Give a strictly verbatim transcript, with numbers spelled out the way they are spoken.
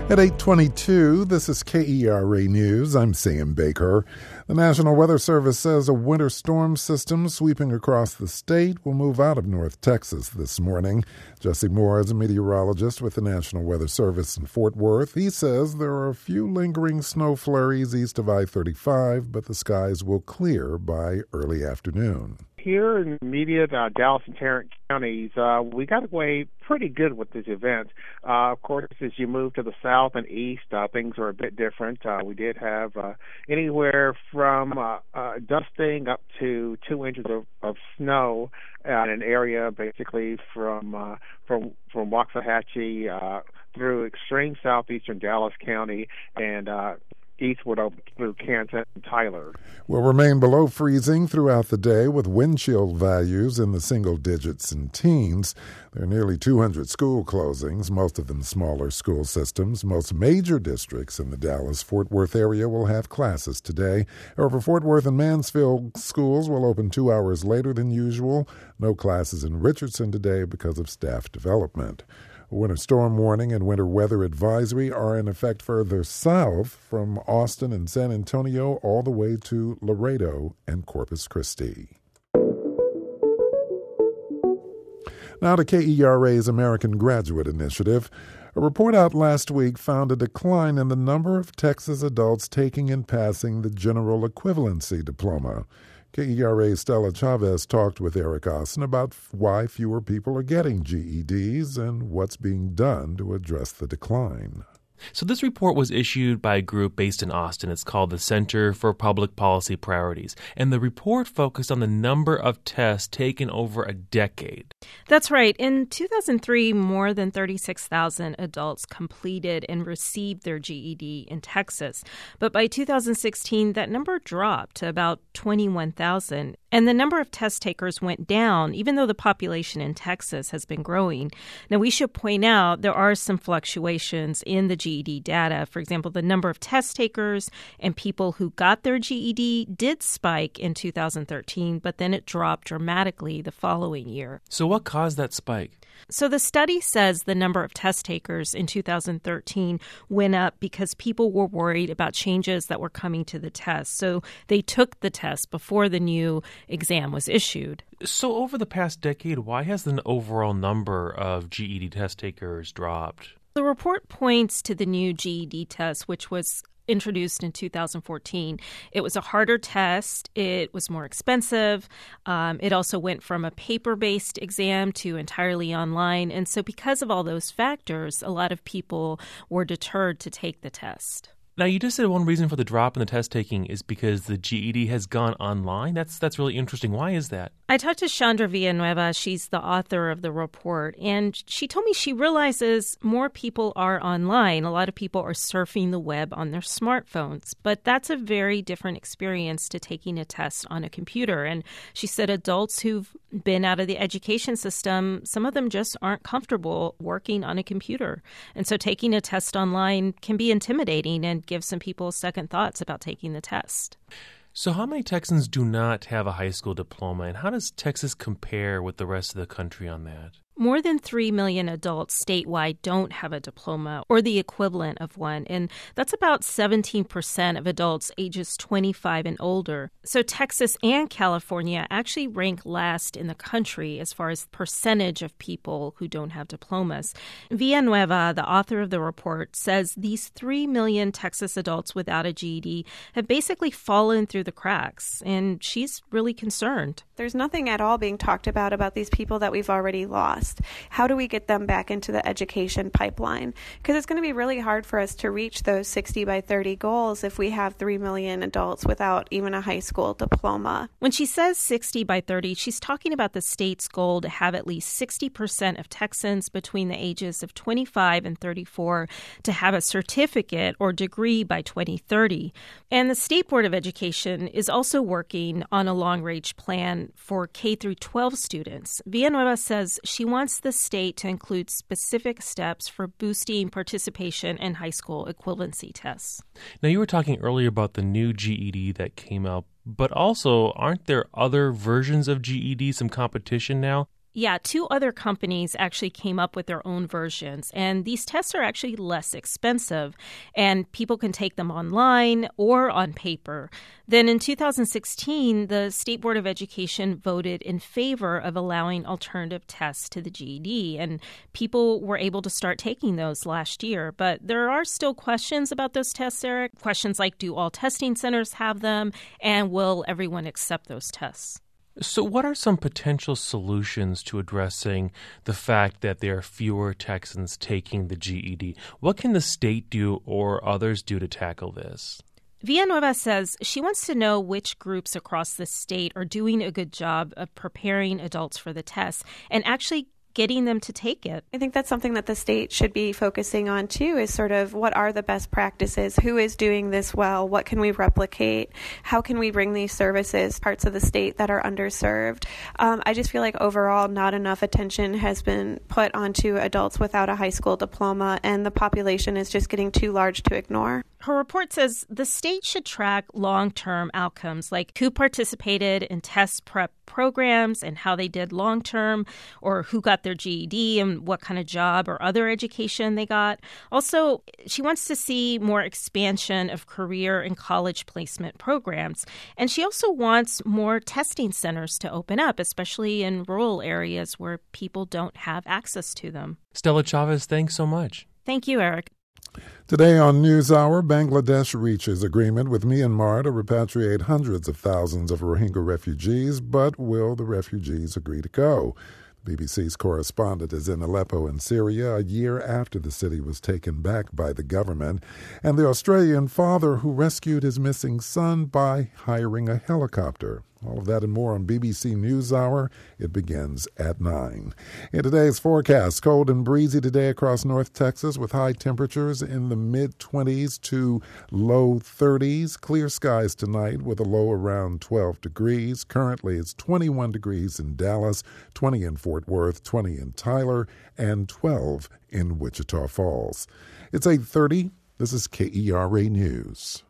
At eight twenty-two, this is K E R A News. I'm Sam Baker. The National Weather Service says a winter storm system sweeping across the state will move out of North Texas this morning. Jesse Moore is a meteorologist with the National Weather Service in Fort Worth. He says there are a few lingering snow flurries east of I thirty-five, but the skies will clear by early afternoon. Here in the immediate uh, Dallas and Tarrant counties, uh, we got away pretty good with this event. Uh, of course, as you move to the south and east, uh, things are a bit different. Uh, we did have uh, anywhere from uh, uh, dusting up to two inches of, of snow in an area basically from uh, from from Waxahachie uh, through extreme southeastern Dallas County and uh, eastward over through Canton and Tyler. Will remain below freezing throughout the day with wind chill values in the single digits and teens. There are nearly two hundred school closings, most of them smaller school systems. Most major districts in the Dallas-Fort Worth area will have classes today. However, Fort Worth and Mansfield schools will open two hours later than usual. No classes in Richardson today because of staff development. A winter storm warning and winter weather advisory are in effect further south from Austin and San Antonio all the way to Laredo and Corpus Christi. Now to K E R A's American Graduate Initiative. A report out last week found a decline in the number of Texas adults taking and passing the General Equivalency Diploma. K E R A's Stella Chavez talked with Eric Austin about why fewer people are getting G E Ds and what's being done to address the decline. So this report was issued by a group based in Austin. It's called the Center for Public Policy Priorities. And the report focused on the number of tests taken over a decade. That's right. In two thousand three, more than thirty-six thousand adults completed and received their G E D in Texas. But by two thousand sixteen, that number dropped to about twenty-one thousand. And the number of test takers went down, even though the population in Texas has been growing. Now, we should point out there are some fluctuations in the G E D data. For example, the number of test takers and people who got their G E D did spike in two thousand thirteen, but then it dropped dramatically the following year. So what caused that spike? So the study says the number of test takers in two thousand thirteen went up because people were worried about changes that were coming to the test. So they took the test before the new exam was issued. So over the past decade, why has the overall number of G E D test takers dropped? The report points to the new G E D test, which was introduced in two thousand fourteen. It was a harder test. It was more expensive. Um, it also went from a paper-based exam to entirely online. And so because of all those factors, a lot of people were deterred to take the test. Now, you just said one reason for the drop in the test taking is because the G E D has gone online. That's that's really interesting. Why is that? I talked to Chandra Villanueva. She's the author of the report, and she told me she realizes more people are online. A lot of people are surfing the web on their smartphones, but that's a very different experience to taking a test on a computer. And she said adults who've been out of the education system, some of them just aren't comfortable working on a computer. And so taking a test online can be intimidating and give some people second thoughts about taking the test. So how many Texans do not have a high school diploma, and how does Texas compare with the rest of the country on that? More than three million adults statewide don't have a diploma or the equivalent of one, and that's about seventeen percent of adults ages twenty-five and older. So Texas and California actually rank last in the country as far as percentage of people who don't have diplomas. Villanueva, the author of the report, says these three million Texas adults without a G E D have basically fallen through the cracks, and she's really concerned. There's nothing at all being talked about about these people that we've already lost. How do we get them back into the education pipeline? Because it's going to be really hard for us to reach those sixty by thirty goals if we have three million adults without even a high school diploma. When she says sixty by thirty, she's talking about the state's goal to have at least sixty percent of Texans between the ages of twenty-five and thirty-four to have a certificate or degree by twenty thirty. And the State Board of Education is also working on a long-range plan for K through twelve students. Villanueva says she wants the state to include specific steps for boosting participation in high school equivalency tests. Now, you were talking earlier about the new G E D that came out, but also aren't there other versions of G E D, some competition now? Yeah, two other companies actually came up with their own versions, and these tests are actually less expensive, and people can take them online or on paper. Then in two thousand sixteen, the State Board of Education voted in favor of allowing alternative tests to the G E D, and people were able to start taking those last year. But there are still questions about those tests, Eric. Questions like, do all testing centers have them, and will everyone accept those tests? So what are some potential solutions to addressing the fact that there are fewer Texans taking the G E D? What can the state do or others do to tackle this? Villanueva says she wants to know which groups across the state are doing a good job of preparing adults for the test and actually getting them to take it. I think that's something that the state should be focusing on too, is sort of what are the best practices? Who is doing this well? What can we replicate? How can we bring these services parts of the state that are underserved? Um, I just feel like overall not enough attention has been put onto adults without a high school diploma, and the population is just getting too large to ignore. Her report says the state should track long-term outcomes, like who participated in test prep programs and how they did long-term, or who got their G E D and what kind of job or other education they got. Also, she wants to see more expansion of career and college placement programs. And she also wants more testing centers to open up, especially in rural areas where people don't have access to them. Stella Chavez, thanks so much. Thank you, Eric. Today on NewsHour, Bangladesh reaches agreement with Myanmar to repatriate hundreds of thousands of Rohingya refugees, but will the refugees agree to go? B B C's correspondent is in Aleppo in Syria a year after the city was taken back by the government, and the Australian father who rescued his missing son by hiring a helicopter. All of that and more on B B C NewsHour. It begins at nine. In today's forecast, cold and breezy today across North Texas with high temperatures in the mid-twenties to low thirties. Clear skies tonight with a low around twelve degrees. Currently, it's twenty-one degrees in Dallas, twenty in Fort Worth, twenty in Tyler, and twelve in Wichita Falls. It's eight thirty. This is K E R A News.